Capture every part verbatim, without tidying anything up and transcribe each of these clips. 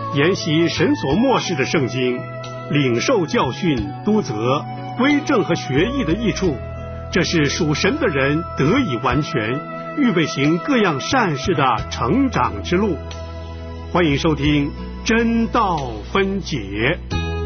研习神所默示的圣经，领受教训、督责、归正和学艺的益处，这是属神的人得以完全，预备行各样善事的成长之路。欢迎收听真道分解。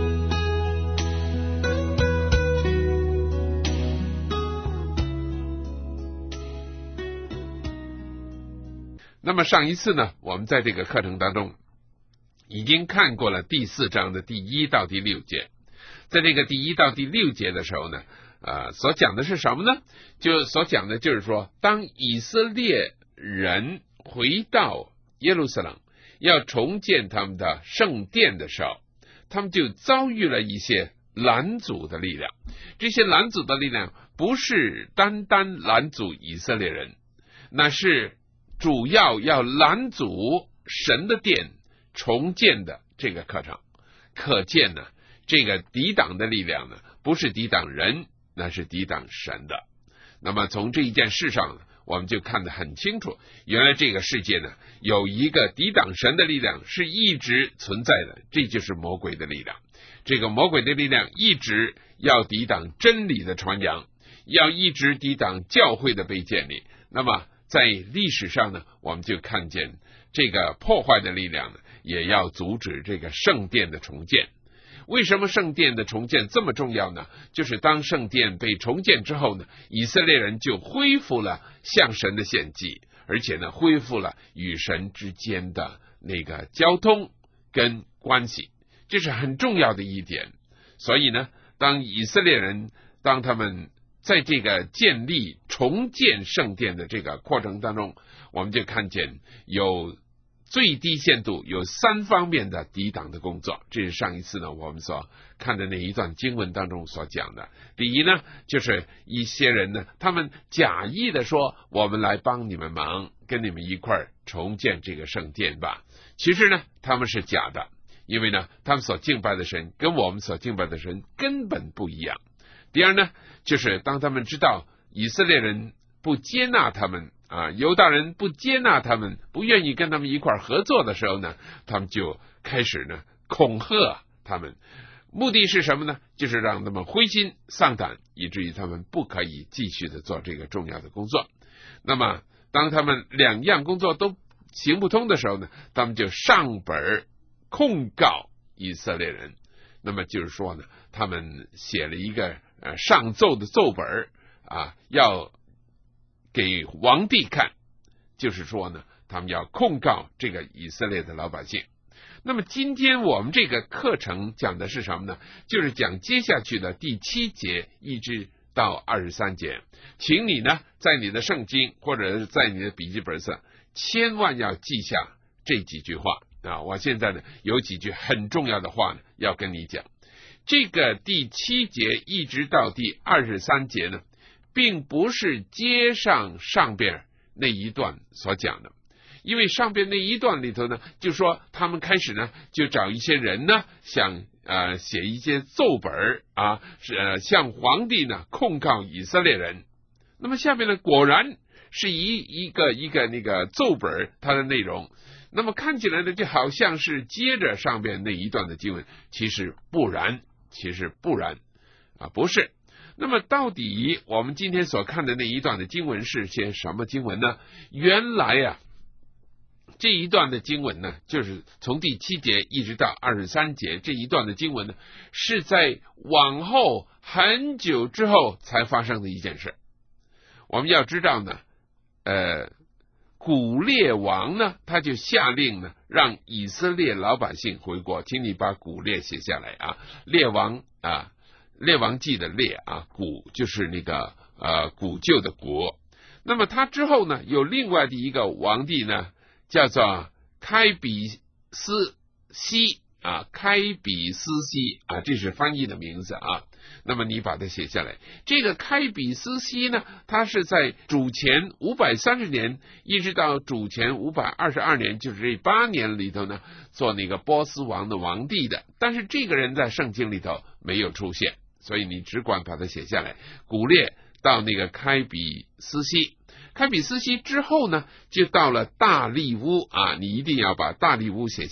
那么上一次呢，我们在这个课程当中已经看过了第四章的第一到第六节。在这个第一到第六节的时候呢，呃，所讲的是什么呢？就所讲的就是说，当以色列人回到耶路撒冷，要重建他们的圣殿的时候，他们就遭遇了一些拦阻的力量。这些拦阻的力量不是单单拦阻以色列人，那是主要要拦阻神的殿重建的这个课程。可见呢，这个抵挡的力量呢，不是抵挡人，那是抵挡神的。那么从这一件事上呢，我们就看得很清楚，原来这个世界呢，有一个抵挡神的力量是一直存在的，这就是魔鬼的力量。这个魔鬼的力量一直要抵挡真理的传扬，要一直抵挡教会的被建立。那么在历史上呢，我们就看见这个破坏的力量呢，也要阻止这个圣殿的重建。为什么圣殿的重建这么重要呢？就是当圣殿被重建之后呢，以色列人就恢复了向神的献祭，而且呢，恢复了与神之间的那个交通跟关系，这是很重要的一点。所以呢，当以色列人当他们在这个建立重建圣殿的这个过程当中，我们就看见有最低限度有三方面的抵挡的工作。这是上一次呢我们所看的那一段经文当中所讲的。第一呢，就是一些人呢，他们假意的说，我们来帮你们忙，跟你们一块儿重建这个圣殿吧。其实呢，他们是假的，因为呢，他们所敬拜的神跟我们所敬拜的神根本不一样。第二呢，就是当他们知道以色列人不接纳他们啊，犹大人不接纳他们，不愿意跟他们一块合作的时候呢，他们就开始呢恐吓他们。目的是什么呢？就是让他们灰心丧胆，以至于他们不可以继续的做这个重要的工作。那么当他们两样工作都行不通的时候呢，他们就上本控告以色列人。那么就是说呢，他们写了一个呃上奏的奏本啊，要给皇帝看，就是说呢，他们要控告这个以色列的老百姓。那么今天我们这个课程讲的是什么呢？就是讲接下去的第七节一直到二十三节。请你呢，在你的圣经或者是在你的笔记本上，千万要记下这几句话啊！我现在呢有几句很重要的话呢要跟你讲。这个第七节一直到第二十三节呢，并不是接上上边那一段所讲的，因为上边那一段里头呢，就说他们开始呢就找一些人呢，想呃写一些奏本啊，是呃向皇帝呢控告以色列人。那么下面呢，果然是一一个一个那个奏本它的内容。那么看起来呢，就好像是接着上边那一段的经文，其实不然，其实不然啊，不是。那么到底我们今天所看的那一段的经文是些什么经文呢？原来啊，这一段的经文呢，就是从第七节一直到二十三节这一段的经文呢，是在往后很久之后才发生的一件事。我们要知道呢，呃。古列王呢，他就下令呢，让以色列老百姓回国。请你把古列写下来啊，列王啊，列王记的列啊，古就是那个呃古旧的古。那么他之后呢，有另外的一个皇帝呢，叫做开比斯西啊，开比斯西啊，这是翻译的名字啊。那么你把它写下来。这个开比斯西呢，他是在主前五百三十年一直到主前五百二十二年，就是这八年里头呢，做那个波斯王的王帝的。但是这个人在圣经里头没有出现，所以你只管把它写下来。古列到那个开比斯西，开比斯西之后呢，就到了大利乌啊，你一定要把大利乌写下来。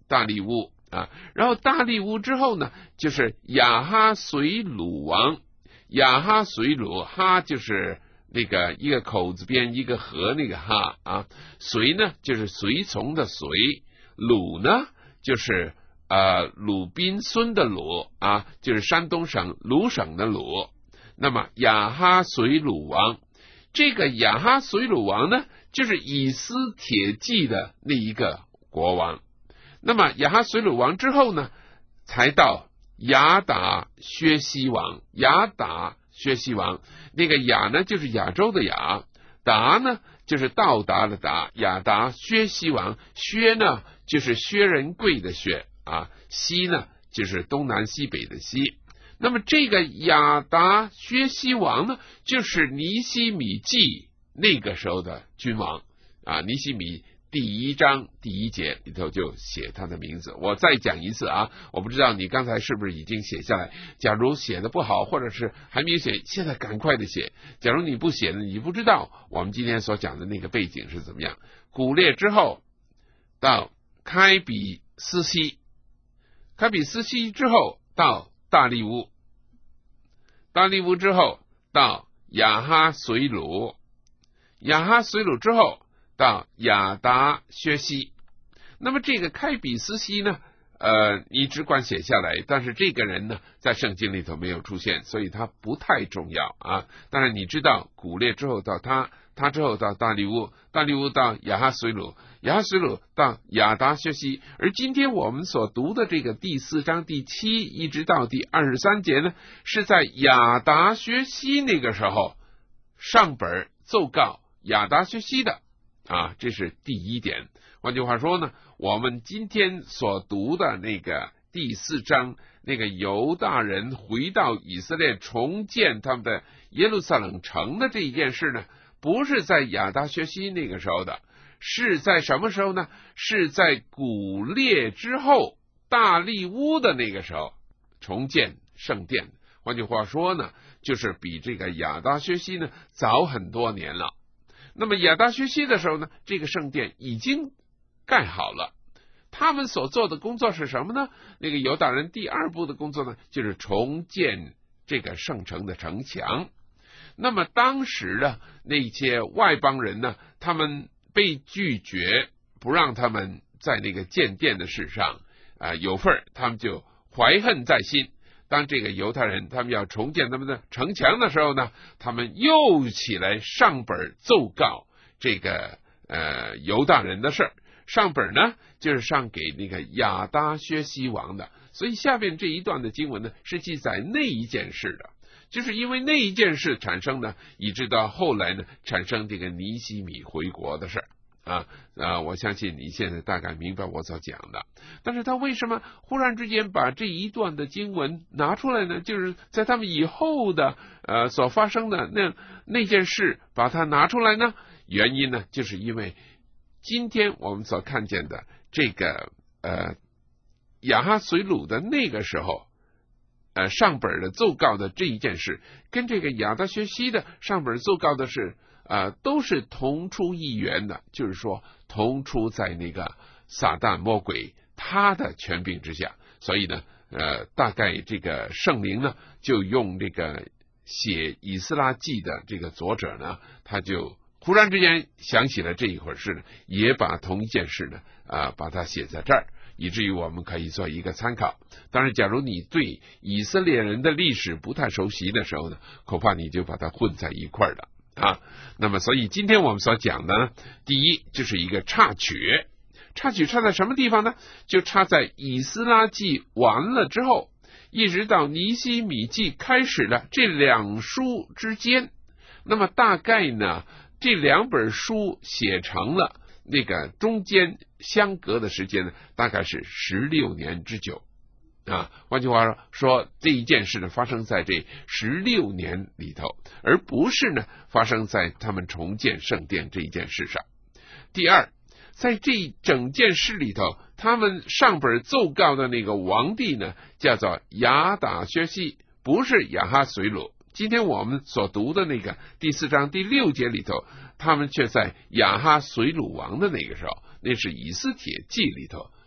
大利乌啊，然后大利乌之后呢，就是亚哈随鲁王。亚哈随鲁，哈就是那个一个口字边一个和那个哈啊，随呢就是随从的随，鲁呢就是呃鲁滨孙的鲁啊，就是山东省鲁省的鲁。那么亚哈随鲁王，这个亚哈随鲁王呢，就是以斯帖记的那一个国王。那么亚哈随鲁王之后呢，才到亚达薛西王。亚达薛西王，那个亚呢就是亚洲的亚，达呢就是到达的达，亚达薛西王。薛呢就是薛仁贵的薛啊，西呢就是东南西北的西。那么这个亚达薛西王呢，就是尼希米记那个时候的君王啊。尼希米第一章第一节里头就写他的名字。我再讲一次啊，我不知道你刚才是不是已经写下来。假如写的不好，或者是还没有写，现在赶快的写。假如你不写呢，你不知道我们今天所讲的那个背景是怎么样。古列之后到开比斯西，开比斯西之后到大利乌，大利乌之后到亚哈随鲁，亚哈随鲁之后到亚达薛西。那么这个开比斯西呢，呃，你只管写下来，但是这个人呢，在圣经里头没有出现，所以他不太重要啊。当然你知道古列之后到他，他之后到大利乌，大利乌到亚哈随鲁，亚哈随鲁到亚达薛西。而今天我们所读的这个第四章第七一直到第二十三节呢，是在亚达薛西那个时候上本奏告亚达薛西的啊，这是第一点。换句话说呢，我们今天所读的那个第四章，那个犹大人回到以色列重建他们的耶路撒冷城的这一件事呢，不是在亚达薛西那个时候的，是在什么时候呢？是在古列之后大利乌的那个时候重建圣殿。换句话说呢，就是比这个亚达薛西呢早很多年了。那么亚达薛西的时候呢，这个圣殿已经盖好了。他们所做的工作是什么呢？那个犹大人第二步的工作呢，就是重建这个圣城的城墙。那么当时的那些外邦人呢，他们被拒绝，不让他们在那个建殿的事上啊、呃、有份，他们就怀恨在心。当这个犹太人他们要重建他们的城墙的时候呢，他们又起来上本奏告这个呃犹大人的事儿。上本呢就是上给那个亚达薛西王的。所以下面这一段的经文呢，是记载那一件事的，就是因为那一件事产生呢，以致到后来呢产生这个尼希米回国的事儿啊啊！我相信你现在大概明白我所讲的。但是他为什么忽然之间把这一段的经文拿出来呢？就是在他们以后的呃所发生的那那件事把它拿出来呢？原因呢，就是因为今天我们所看见的这个呃亚哈随鲁的那个时候呃上本的奏告的这一件事，跟这个亚达薛西的上本奏告的事呃都是同出一源的，就是说同出在那个撒旦魔鬼他的权柄之下。所以呢呃大概这个圣灵呢就用这个写以斯拉记的这个作者呢，他就忽然之间想起了这一回事呢，也把同一件事呢啊、呃、把它写在这儿，以至于我们可以做一个参考。当然假如你对以色列人的历史不太熟悉的时候呢，恐怕你就把它混在一块儿了啊。那么所以今天我们所讲的呢，第一就是一个插曲。插曲插在什么地方呢？就插在以斯拉记完了之后，一直到尼希米记开始了这两书之间。那么大概呢，这两本书写成了，那个中间相隔的时间呢，大概是十六年之久啊。换句话说，这一件事呢发生在这十六年里头，而不是呢发生在他们重建圣殿这一件事上。第二，在这整件事里头，他们上本奏告的那个王帝呢，叫做亚达薛西，不是亚哈随鲁。今天我们所读的那个第四章第六节里头，他们却在亚哈随鲁王的那个时候，那是以斯帖记里头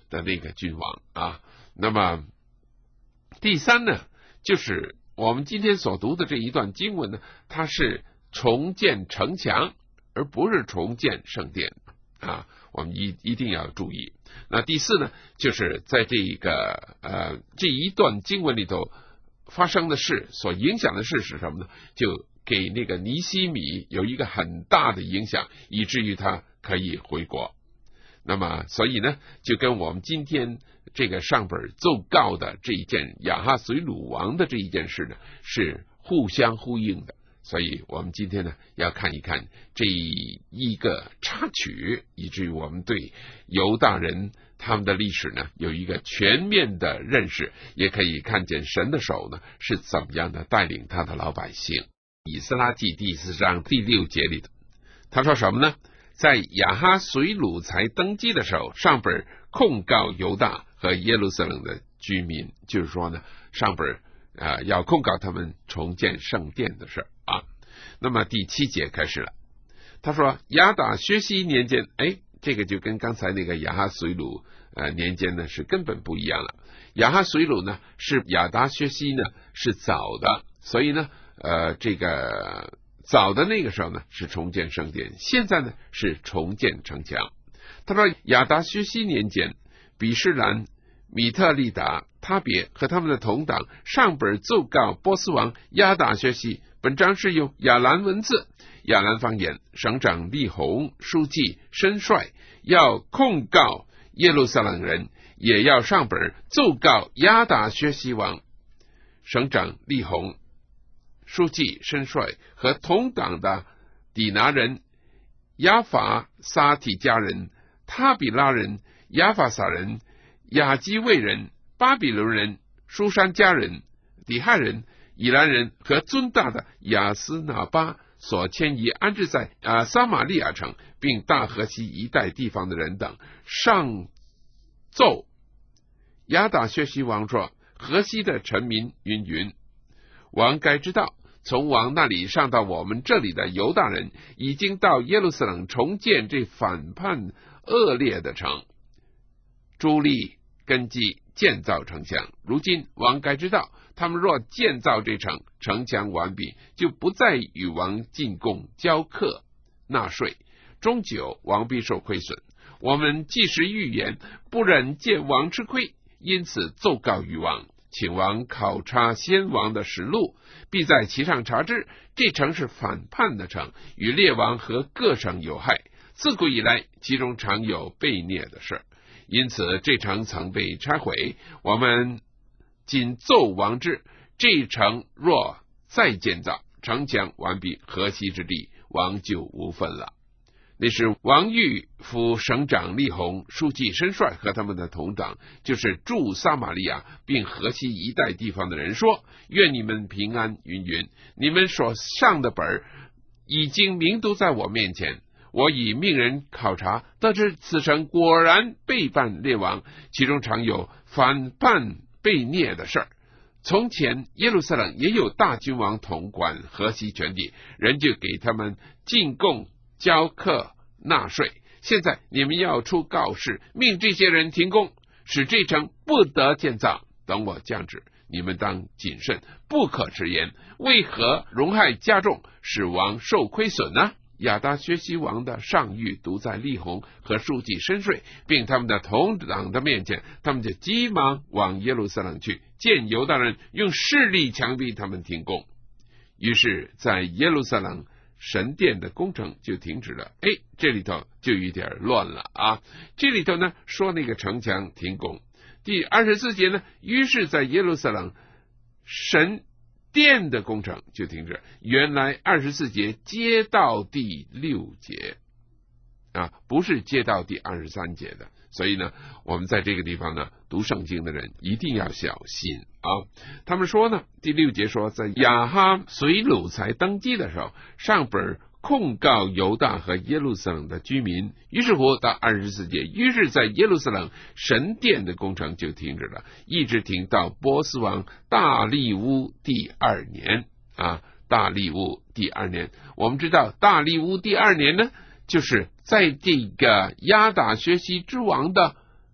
的那个君王啊。那么第三呢，就是我们今天所读的这一段经文呢，它是重建城墙，而不是重建圣殿啊，我们一一定要注意。那第四呢，就是在这个呃这一段经文里头发生的事所影响的事是什么呢？就给那个尼希米有一个很大的影响，以至于他可以回国。那么所以呢，就跟我们今天这个上本奏告的这一件亚哈随鲁王的这一件事呢，是互相呼应的。所以我们今天呢，要看一看这一个插曲，以至于我们对犹大人他们的历史呢有一个全面的认识，也可以看见神的手呢是怎么样的带领他的老百姓。以斯拉记第四章第六节里头，他说什么呢？在亚哈随鲁才登基的时候，上本控告犹大和耶路撒冷的居民，就是说呢，上本呃要控告他们重建圣殿的事啊。那么第七节开始了，他说亚达薛西年间，哎，这个就跟刚才那个亚哈随鲁呃年间呢是根本不一样了。亚哈随鲁呢是亚达薛西呢是早的，所以呢呃这个早的那个时候呢是重建圣殿，现在呢是重建城墙。他说亚达薛西年间，比士兰、米特利达、他别和他们的同党上本奏告波斯王亚达薛西，本章是用亚兰文字、亚兰方言，省长利宏、书记申帅要控告耶路撒冷人，也要上本奏告亚达薛西王。省长利宏、书记申帅和同党的底拿人、亚法撒提加人、他比拉人、亚法撒人、亚基卫人、巴比伦人、书珊加人、底汉人、以兰人和尊大的亚斯那巴所迁移安置在啊撒玛利亚城并大河西一带地方的人等，上奏亚达薛西王说：河西的臣民云云，王该知道，从王那里上到我们这里的犹大人，已经到耶路撒冷重建这反叛恶劣的城，筑立根基，建造城墙。如今王该知道，他们若建造这城，城墙完毕，就不再与王进贡、交课、纳税，终久王必受亏损。我们既是预言，不忍见王吃亏，因此奏告于王，请王考察先王的实录，必在其上查知，这城是反叛的城，与列王和各省有害，自古以来其中常有悖逆的事，因此这城曾被拆毁。我们仅奏王之，这城若再建造，城墙完毕，河西之地王就无分了。那是王玉夫省长利宏、书记申帅和他们的同党，就是驻撒玛利亚并河西一带地方的人说：愿你们平安云云。你们所上的本已经明读在我面前，我已命人考察，得知此城果然背叛列王，其中常有反叛悖逆的事儿。从前耶路撒冷也有大君王统管河西全地，人就给他们进贡、交课、纳税。现在你们要出告示，命这些人停工，使这城不得建造。等我降旨，你们当谨慎，不可直言。为何荣害加重，使王受亏损呢？亚达薛西王的上谕读在利宏和书记申税并他们的同党的面前，他们就急忙往耶路撒冷去，见犹大人用势力强逼他们停工。于是在耶路撒冷神殿的工程就停止了。哎，这里头就有点乱了啊！这里头呢说那个城墙停工。第二十四节呢，于是在耶路撒冷神殿的工程就停止。原来二十四节接到第六节啊，不是接到第二十三节的。所以呢，我们在这个地方呢，读圣经的人一定要小心啊！他们说呢，第六节说，在亚哈随鲁才登基的时候，上本控告犹大和耶路撒冷的居民。于是乎到二十四节，于是在耶路撒冷神殿的工程就停止了，一直停到波斯王大利乌第二年啊，大利乌第二年。我们知道大利乌第二年呢，就是在这个亚达薛西之王的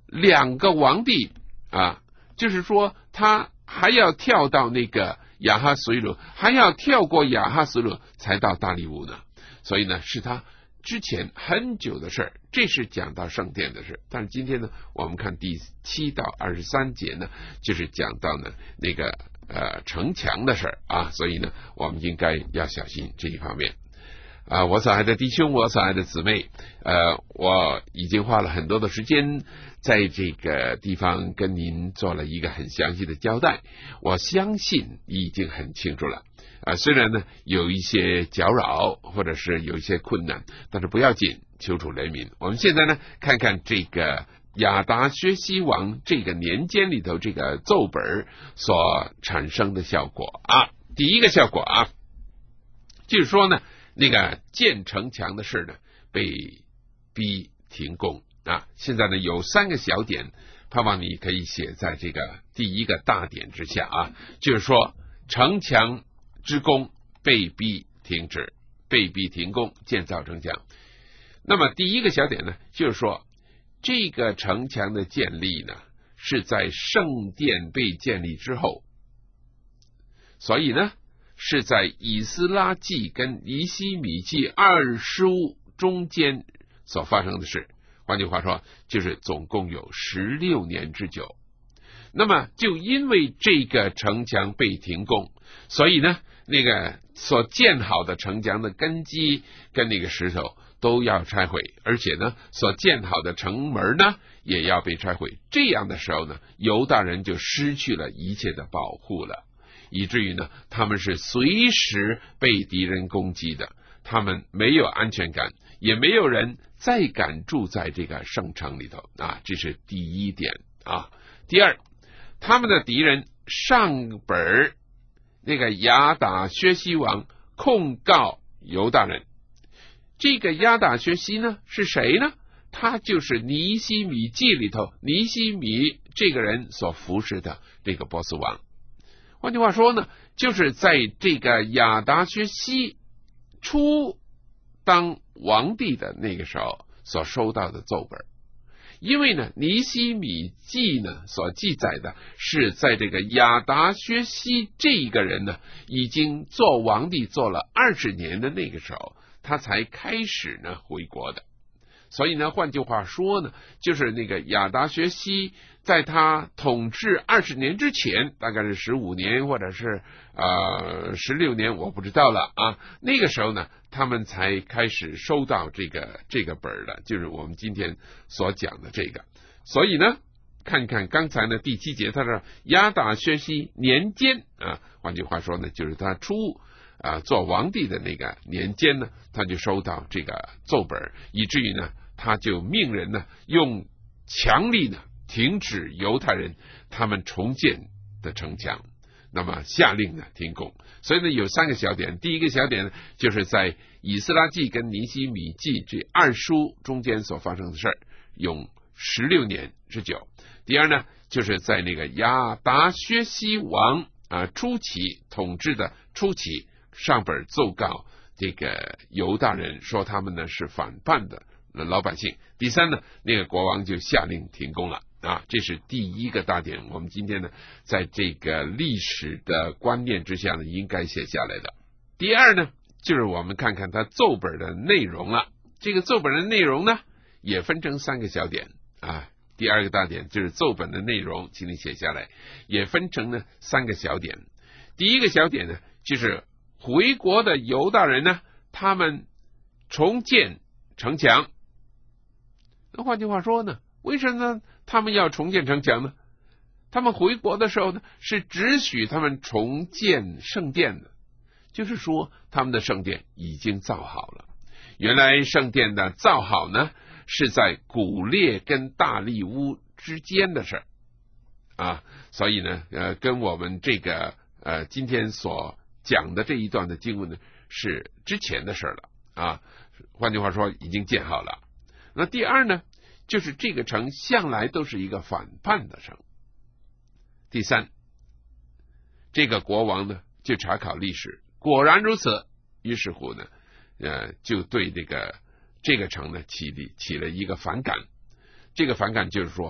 两个王帝啊，就是说他还要跳到那个亚哈随鲁，还要跳过亚哈随鲁才到大利乌呢。所以呢，是他之前很久的事儿，这是讲到圣殿的事。但是今天呢，我们看第七到二十三节呢，就是讲到呢那个呃城墙的事儿啊。所以呢，我们应该要小心这一方面。啊，我所爱的弟兄，我所爱的姊妹，呃，我已经花了很多的时间在这个地方跟您做了一个很详细的交代，我相信已经很清楚了。啊，虽然呢有一些搅扰或者是有一些困难，但是不要紧，求主怜悯。我们现在呢看看这个亚达薛西王这个年间里头这个奏本所产生的效果啊。第一个效果啊，就是说呢，那个建城墙的事呢被逼停工啊。现在呢有三个小点，盼望你可以写在这个第一个大点之下啊，就是说城墙之工被逼停止，被逼停工建造城墙。那么第一个小点呢，就是说这个城墙的建立呢是在圣殿被建立之后，所以呢是在以斯拉记跟尼希米记二书中间所发生的事。换句话说，就是总共有十六年之久。那么就因为这个城墙被停工，所以呢那个所建好的城墙的根基跟那个石头都要拆毁，而且呢所建好的城门呢也要被拆毁。这样的时候呢，犹大人就失去了一切的保护了，以至于呢他们是随时被敌人攻击的，他们没有安全感，也没有人再敢住在这个圣城里头啊。这是第一点啊。第二，他们的敌人上本那个亚达薛西王控告犹大人。这个亚达薛西呢是谁呢？他就是尼希米记里头尼希米这个人所服侍的这个波斯王。换句话说呢，就是在这个亚达薛西初当王帝的那个时候所收到的奏本。因为呢尼希米记呢所记载的是在这个亚达薛西这一个人呢已经做王帝做了二十年的那个时候，他才开始呢回国的。所以呢换句话说呢，就是那个亚达薛西在他统治二十年之前，大概是十五年或者是呃十六年，我不知道了啊。那个时候呢，他们才开始收到这个这个本的，就是我们今天所讲的这个。所以呢，看看刚才呢第七节，他说亚达薛西年间啊，换句话说呢，就是他出啊做王帝的那个年间呢，他就收到这个奏本，以至于呢，他就命人呢用强力呢停止犹太人他们重建的城墙，那么下令呢停工。所以呢有三个小点，第一个小点呢就是在以斯拉记跟尼希米记这二书中间所发生的事儿，用十六年之久。第二呢就是在那个亚达薛西王啊初期统治的初期，上本奏告这个犹大人说他们呢是反叛的老百姓。第三呢，那个国王就下令停工了啊，这是第一个大点。我们今天呢，在这个历史的观念之下呢，应该写下来的。第二呢，就是我们看看它奏本的内容了。这个奏本的内容呢，也分成三个小点啊。第二个大点就是奏本的内容，请你写下来，也分成呢三个小点。第一个小点呢，就是回国的犹大人呢，他们重建城墙。那换句话说呢，为什么他们要重建城墙呢？他们回国的时候呢，是只许他们重建圣殿的，就是说他们的圣殿已经造好了。原来圣殿的造好呢，是在古列跟大利乌之间的事啊，所以呢，呃，跟我们这个呃今天所讲的这一段的经文呢，是之前的事了啊。换句话说，已经建好了。那第二呢，就是这个城向来都是一个反叛的城。第三，这个国王呢就查考历史，果然如此，于是乎呢，呃，就对这个这个城呢起起了一个反感。这个反感就是说，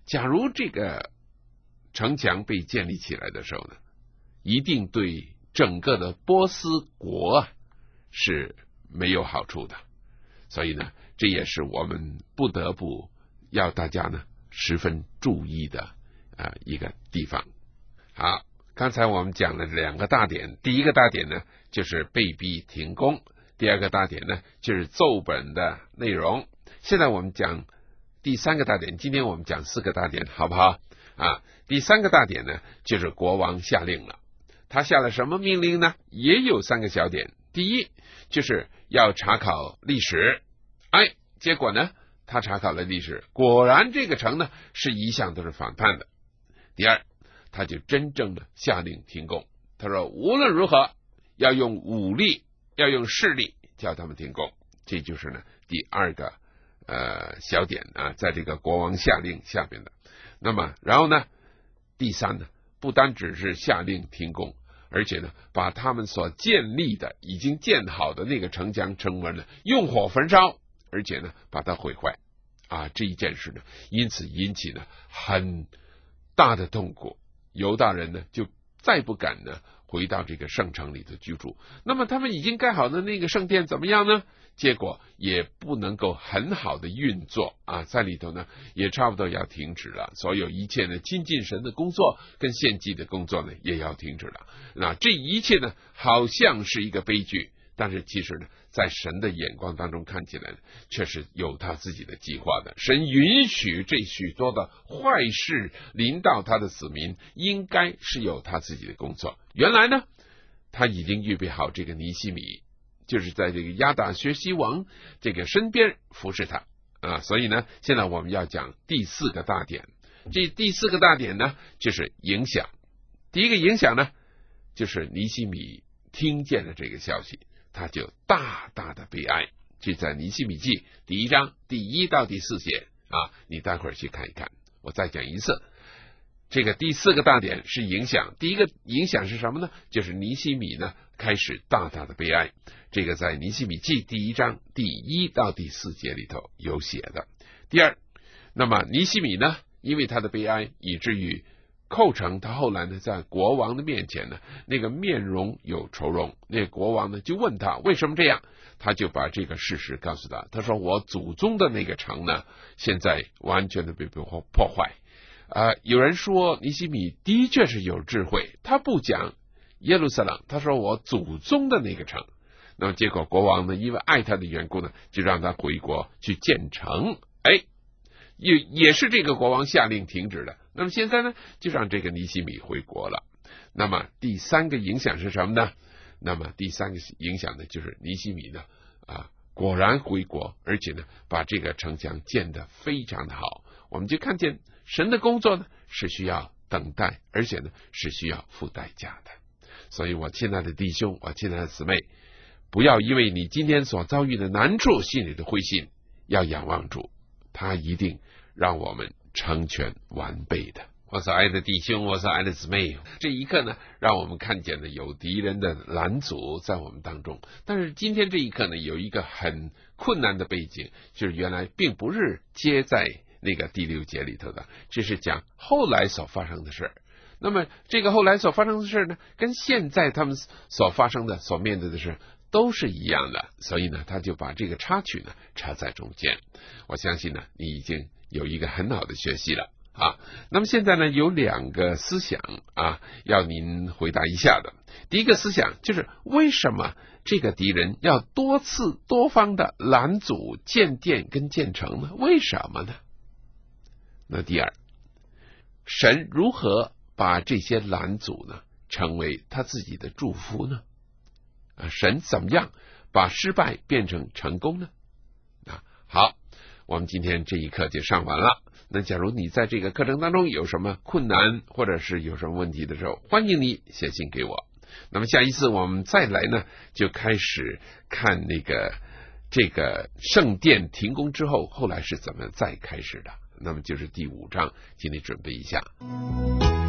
假如这个城墙被建立起来的时候呢，一定对整个的波斯国啊是没有好处的。所以呢，这也是我们不得不要大家呢十分注意的呃一个地方。好，刚才我们讲了两个大点，第一个大点呢就是被逼停工，第二个大点呢就是奏本的内容。现在我们讲第三个大点，今天我们讲四个大点，好不好啊？第三个大点呢就是国王下令了。他下了什么命令呢？也有三个小点。第一，就是要查考历史。哎，结果呢，他查考了历史，果然这个城呢是一向都是反叛的。第二，他就真正的下令停工。他说无论如何要用武力，要用势力叫他们停工。这就是呢第二个呃小点啊，在这个国王下令下边的。那么然后呢，第三呢，不单只是下令停工，而且呢，把他们所建立的、已经建好的那个城墙城门呢，用火焚烧，而且呢，把它毁坏。啊，这一件事呢，因此引起呢很大的痛苦。犹大人呢，就再不敢呢回到这个圣城里头居住。那么他们已经盖好的那个圣殿怎么样呢？结果也不能够很好的运作啊，在里头呢也差不多要停止了，所有一切呢亲近神的工作跟献祭的工作呢也要停止了。那这一切呢好像是一个悲剧，但是其实呢在神的眼光当中看起来呢却是有他自己的计划的。神允许这许多的坏事临到他的子民，应该是有他自己的工作。原来呢他已经预备好这个尼希米，就是在这个亚达薛西王这个身边服侍他啊，所以呢，现在我们要讲第四个大点。这第四个大点呢，就是影响。第一个影响呢，就是尼希米听见了这个消息，他就大大的悲哀。这在尼希米记第一章第一到第四节啊，你待会儿去看一看。我再讲一次。这个第四个大点是影响，第一个影响是什么呢？就是尼希米呢开始大大的悲哀，这个在尼希米记第一章第一到第四节里头有写的。第二，那么尼希米呢，因为他的悲哀，以至于寇城，他后来呢在国王的面前呢，那个面容有愁容，那个国王呢就问他为什么这样，他就把这个事实告诉他，他说我祖宗的那个城呢，现在完全的被破破坏。呃，有人说尼希米的确是有智慧，他不讲耶路撒冷，他说我祖宗的那个城。那么结果国王呢，因为爱他的缘故呢，就让他回国去建城。哎，也也是这个国王下令停止的。那么现在呢，就让这个尼希米回国了。那么第三个影响是什么呢？那么第三个影响呢，就是尼希米呢啊，果然回国，而且呢，把这个城墙建得非常的好。我们就看见神的工作呢是需要等待，而且呢是需要付代价的。所以我亲爱的弟兄，我亲爱的姊妹，不要因为你今天所遭遇的难处心里的灰心，要仰望主，他一定让我们成全完备的。我所爱的弟兄，我所爱的姊妹，这一刻呢，让我们看见了有敌人的拦阻在我们当中。但是今天这一刻呢，有一个很困难的背景，就是原来并不是接在那个第六节里头的，这是讲后来所发生的事。那么这个后来所发生的事呢，跟现在他们所发生的、所面对的事都是一样的，所以呢，他就把这个插曲呢插在中间。我相信呢，你已经有一个很好的学习了啊。那么现在呢，有两个思想啊，要您回答一下的。第一个思想就是为什么这个敌人要多次多方的拦阻建殿跟建城呢？为什么呢？那第二，神如何把这些拦阻呢成为他自己的祝福呢？啊，神怎么样把失败变成成功呢？啊，好，我们今天这一课就上完了。那假如你在这个课程当中有什么困难或者是有什么问题的时候，欢迎你写信给我。那么下一次我们再来呢，就开始看那个这个圣殿停工之后，后来是怎么再开始的。那么就是第五章，请你准备一下。